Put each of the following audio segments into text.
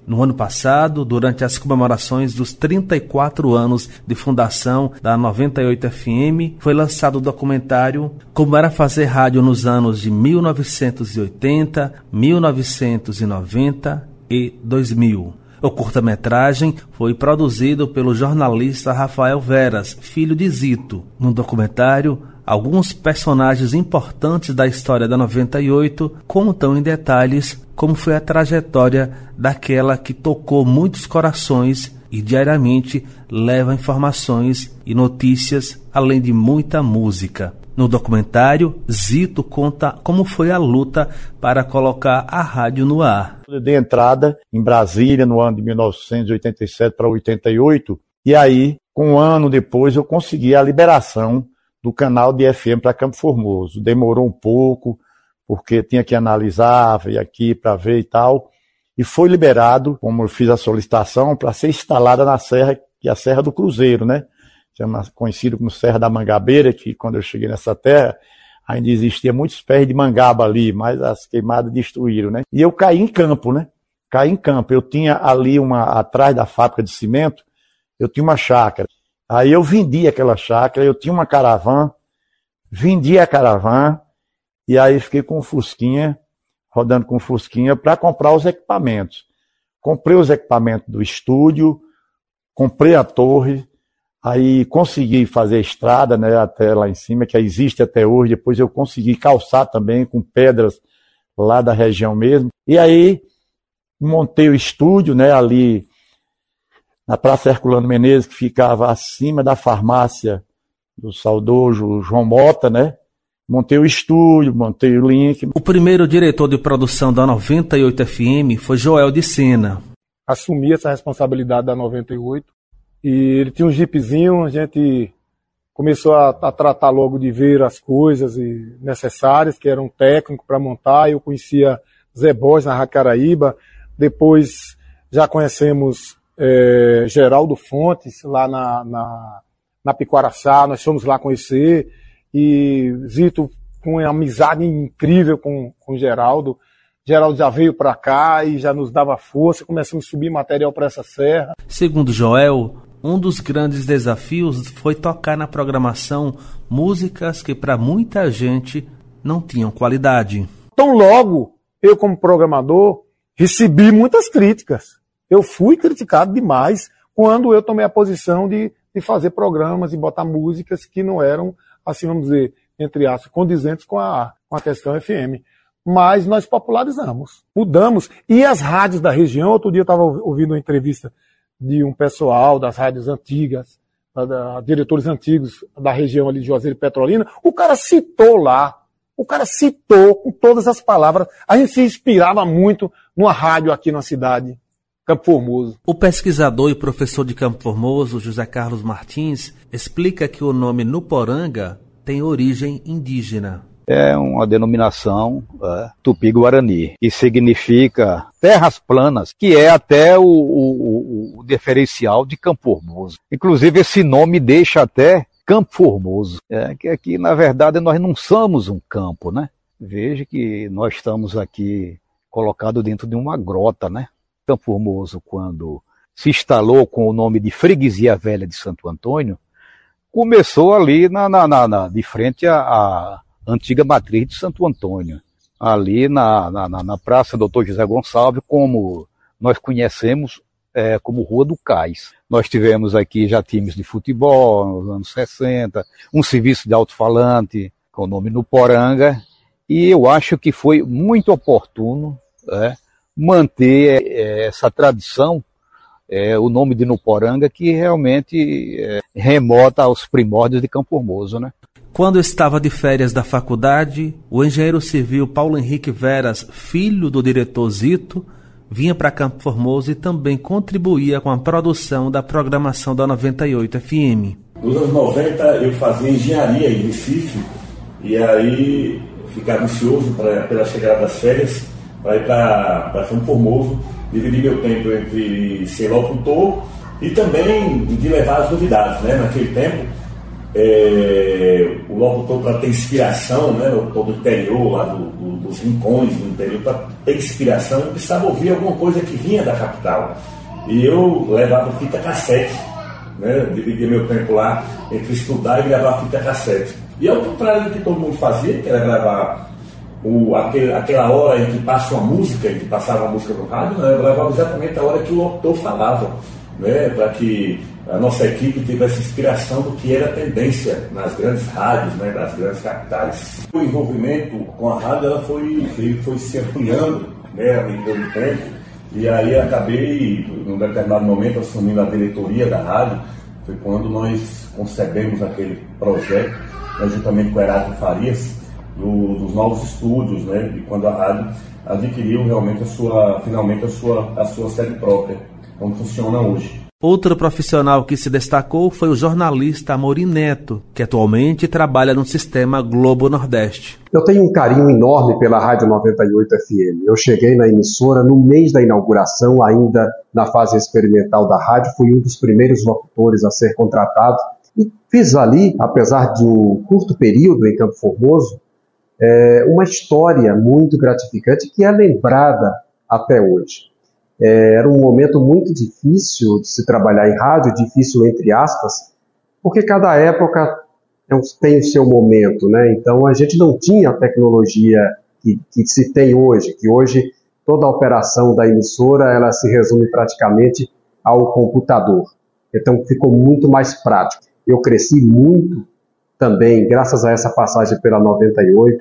No ano passado, durante as comemorações dos 34 anos de fundação da 98 FM, foi lançado o documentário Como Era Fazer Rádio nos anos de 1980, 1990 e 2000. O curta-metragem foi produzido pelo jornalista Rafael Veras, filho de Zito. No documentário, alguns personagens importantes da história da 98 contam em detalhes como foi a trajetória daquela que tocou muitos corações e diariamente leva informações e notícias, além de muita música. No documentário, Zito conta como foi a luta para colocar a rádio no ar. Eu dei entrada em Brasília no ano de 1987 para 88, e aí, um ano depois, eu consegui a liberação do canal de FM para Campo Formoso. Demorou um pouco, porque tinha que analisar, veio aqui para ver e tal, e foi liberado, como eu fiz a solicitação, para ser instalada na serra, que é a Serra do Cruzeiro, né? Conhecido como Serra da Mangabeira, que quando eu cheguei nessa terra, ainda existia muitos pés de mangaba ali, mas as queimadas destruíram, né? E eu caí em campo, né? Caí em campo. Eu tinha ali atrás da fábrica de cimento, eu tinha uma chácara. Aí eu vendi aquela chácara, eu tinha uma caravana, vendi a caravana, e aí fiquei com o Fusquinha, rodando com o Fusquinha, para comprar os equipamentos. Comprei os equipamentos do estúdio, comprei a torre, aí consegui fazer a estrada, né, até lá em cima, que existe até hoje. Depois eu consegui calçar também com pedras lá da região mesmo. E aí montei o estúdio, né, ali na Praça Herculano Menezes, que ficava acima da farmácia do saudoso João Mota, né? Montei o estúdio, montei o link. O primeiro diretor de produção da 98 FM foi Joel de Sena. Assumi essa responsabilidade da 98. E ele tinha um jeepzinho, a gente começou a tratar logo de ver as coisas necessárias, que era um técnico para montar. Eu conhecia Zé Borges na Jacaraíba, depois já conhecemos Geraldo Fontes lá na Piquaraçá, nós fomos lá conhecer, e Zito com uma amizade incrível com Geraldo. Geraldo já veio para cá e já nos dava força, começamos a subir material para essa serra. Segundo Joel, um dos grandes desafios foi tocar na programação músicas que para muita gente não tinham qualidade. Então logo, eu como programador, recebi muitas críticas. Eu fui criticado demais quando eu tomei a posição de fazer programas e botar músicas que não eram, assim vamos dizer, entre aspas, condizentes com a questão FM. Mas nós popularizamos, mudamos. E as rádios da região, outro dia eu estava ouvindo uma entrevista de um pessoal das rádios antigas, diretores antigos da região ali de Juazeiro e Petrolina, o cara citou lá, com todas as palavras. A gente se inspirava muito numa rádio aqui na cidade, Campo Formoso. O pesquisador e professor de Campo Formoso, José Carlos Martins, explica que o nome Nuporanga tem origem indígena. É uma denominação tupi-guarani, que significa terras planas, que é até o diferencial de Campo Formoso. Inclusive esse nome deixa até Campo Formoso, que aqui na verdade nós não somos um campo, né? Veja que nós estamos aqui colocados dentro de uma grota, né? Campo Formoso, quando se instalou com o nome de Freguesia Velha de Santo Antônio, começou ali de frente à antiga matriz de Santo Antônio, ali na Praça Doutor José Gonçalves, como nós conhecemos como Rua do Cais. Nós tivemos aqui já times de futebol nos anos 60, um serviço de alto-falante com o nome Nuporanga, e eu acho que foi muito oportuno manter essa tradição, o nome de Nuporanga, que realmente remota aos primórdios de Campo Formoso, né? Quando estava de férias da faculdade, o engenheiro civil Paulo Henrique Veras, filho do diretor Zito, vinha para Campo Formoso e também contribuía com a produção da programação da 98 FM. Nos anos 90 eu fazia engenharia em Recife, e aí ficava ansioso pela chegada das férias para ir para Campo Formoso, dividir meu tempo entre ser locutor e também de levar as novidades, né? Naquele tempo o locutor, para ter inspiração, né, o locutor do interior, lá dos rincões do interior, para ter inspiração, eu precisava ouvir alguma coisa que vinha da capital. E eu levava fita cassete, né, dividia meu tempo lá entre estudar e gravar fita cassete. E ao contrário do que todo mundo fazia, que era gravar aquela hora em que passa uma música, em que passava a música no rádio, né, eu levava exatamente a hora que o locutor falava, né, para que a nossa equipe tivesse inspiração do que era a tendência nas grandes rádios, né, das grandes capitais. O envolvimento com a rádio ele foi se ampliando, né, ao longo do tempo, e aí acabei, num determinado momento, assumindo a diretoria da rádio. Foi quando nós concebemos aquele projeto, né, juntamente com o Heráclito Farias, dos novos estúdios, né, e quando a rádio adquiriu realmente finalmente a sua sede própria, como funciona hoje. Outro profissional que se destacou foi o jornalista Amorim Neto, que atualmente trabalha no sistema Globo Nordeste. Eu tenho um carinho enorme pela Rádio 98 FM. Eu cheguei na emissora no mês da inauguração, ainda na fase experimental da rádio, fui um dos primeiros locutores a ser contratado e fiz ali, apesar de um curto período em Campo Formoso, uma história muito gratificante que é lembrada até hoje. Era um momento muito difícil de se trabalhar em rádio, difícil entre aspas, porque cada época tem o seu momento, né? Então a gente não tinha a tecnologia que se tem hoje, que hoje toda a operação da emissora ela se resume praticamente ao computador. Então ficou muito mais prático. Eu cresci muito também, graças a essa passagem pela 98,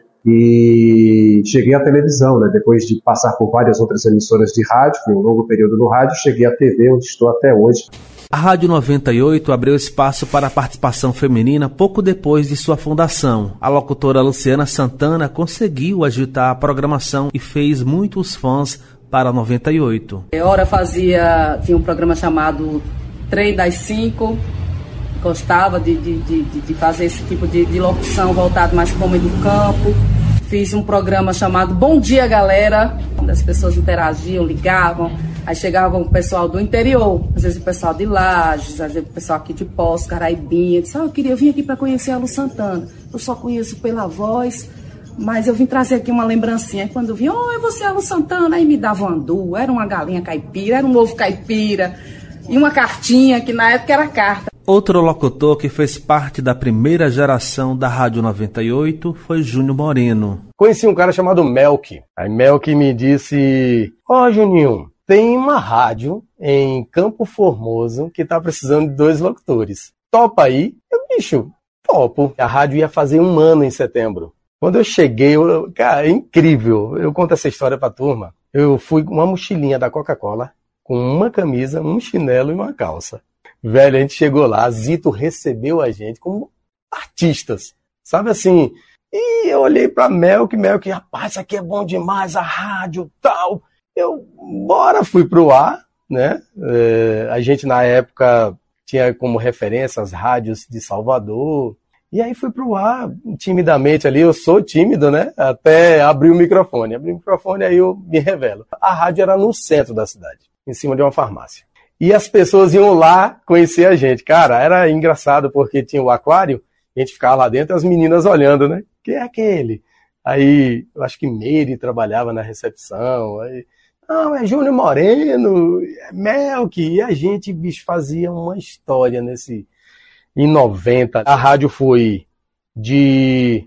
e cheguei à televisão, né? Depois de passar por várias outras emissoras de rádio, foi um longo período no rádio, cheguei à TV, onde estou até hoje. A Rádio 98 abriu espaço para a participação feminina pouco depois de sua fundação. A locutora Luciana Santana conseguiu agitar a programação e fez muitos fãs para a 98. Tinha um programa chamado Trem das 5, gostava de fazer esse tipo de locução voltado mais para o homem do campo. Fiz um programa chamado Bom Dia Galera, onde as pessoas interagiam, ligavam. Aí chegava o pessoal do interior, às vezes o pessoal de Lages, às vezes o pessoal aqui de Poços, Caraibinha. Disse, eu vim aqui para conhecer a Lu Santana. Eu só conheço pela voz, mas eu vim trazer aqui uma lembrancinha. Aí quando eu vim, é você a Lu Santana? Aí me dava um andu, era uma galinha caipira, era um ovo caipira e uma cartinha, que na época era carta. Outro locutor que fez parte da primeira geração da Rádio 98 foi Júnior Moreno. Conheci um cara chamado Melk. Aí Melk me disse, Juninho, tem uma rádio em Campo Formoso que tá precisando de 2 locutores. Topa aí? Bicho, topo. A rádio ia fazer 1 ano em setembro. Quando eu cheguei, cara, é incrível. Eu conto essa história pra turma. Eu fui com uma mochilinha da Coca-Cola, com uma camisa, um chinelo e uma calça. Velho, a gente chegou lá, Zito recebeu a gente como artistas, sabe assim? E eu olhei pra Melk, rapaz, isso aqui é bom demais, a rádio, tal. Fui pro ar, né? A gente na época tinha como referência as rádios de Salvador. E aí fui pro ar, timidamente ali, eu sou tímido, né? Até abrir o microfone. Aí eu me revelo. A rádio era no centro da cidade, em cima de uma farmácia. E as pessoas iam lá conhecer a gente. Cara, era engraçado porque tinha o aquário, a gente ficava lá dentro, as meninas olhando, né? Quem é aquele? Aí, eu acho que Meire trabalhava na recepção. Aí, não, é Júnior Moreno, é Melk. E a gente, bicho, fazia uma história em 90. A rádio foi de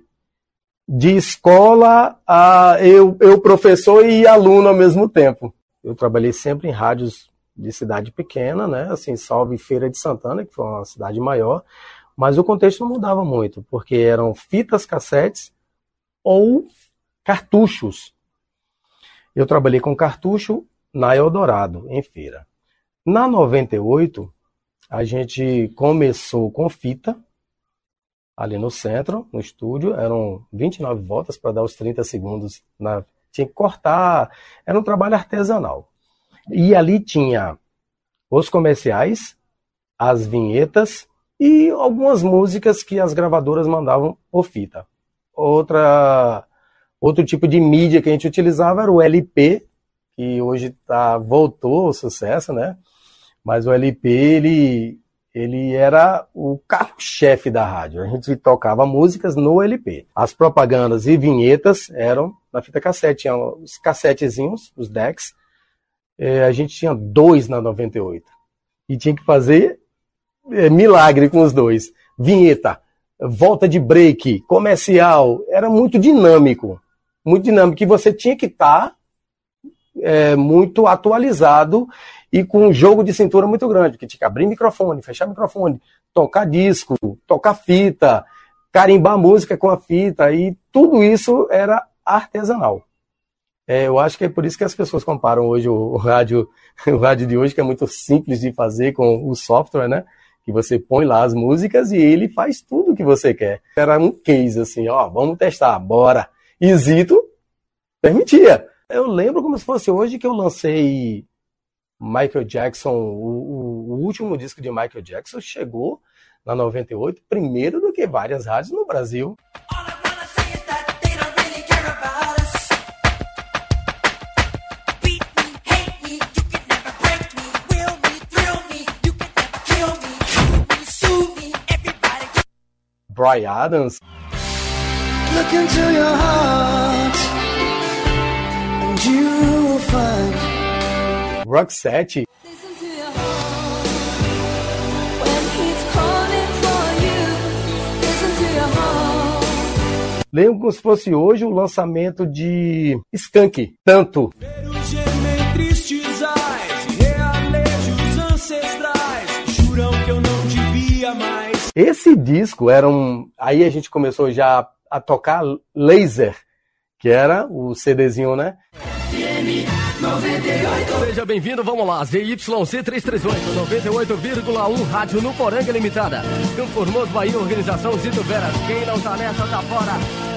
escola a eu professor e aluno ao mesmo tempo. Eu trabalhei sempre em rádios de cidade pequena, né? Assim, salve Feira de Santana, que foi uma cidade maior, mas o contexto não mudava muito, porque eram fitas cassetes ou cartuchos. Eu trabalhei com cartucho na Eldorado, em feira. Na 98, a gente começou com fita, ali no centro, no estúdio, eram 29 voltas para dar os 30 segundos. Tinha que cortar, era um trabalho artesanal. E ali tinha os comerciais, as vinhetas e algumas músicas que as gravadoras mandavam por fita. Outro tipo de mídia que a gente utilizava era o LP, que hoje voltou ao sucesso, né? Mas o LP, ele era o carro-chefe da rádio. A gente tocava músicas no LP. As propagandas e vinhetas eram na fita cassete. Tinha os cassetezinhos, os decks. A gente tinha 2 na 98. E tinha que fazer milagre com os 2. Vinheta, volta de break, comercial. Era muito dinâmico. Muito dinâmico. E você tinha que estar muito atualizado e com um jogo de cintura muito grande, porque tinha que abrir microfone, fechar microfone, tocar disco, tocar fita, carimbar música com a fita, e tudo isso era artesanal. Eu acho que é por isso que as pessoas comparam hoje o rádio de hoje, que é muito simples de fazer com o software, né? Que você põe lá as músicas e ele faz tudo o que você quer. Era um case assim, ó, vamos testar, bora. E Zito permitia. Eu lembro como se fosse hoje que eu lancei Michael Jackson, o último disco de Michael Jackson chegou na 98, primeiro do que várias rádios no Brasil. Bryan Adams. Look into your heart and you will find Roxette. Lembro como se fosse hoje o lançamento de Skank, Tanto. Esse disco era Aí a gente começou já a tocar Laser, que era o CDzinho, né? Seja bem-vindo, vamos lá, ZYC 338, 98,1 Rádio no Poranga Limitada. Campo Formoso, Bahia, organização Zito Veras. Quem não tá nessa, tá fora.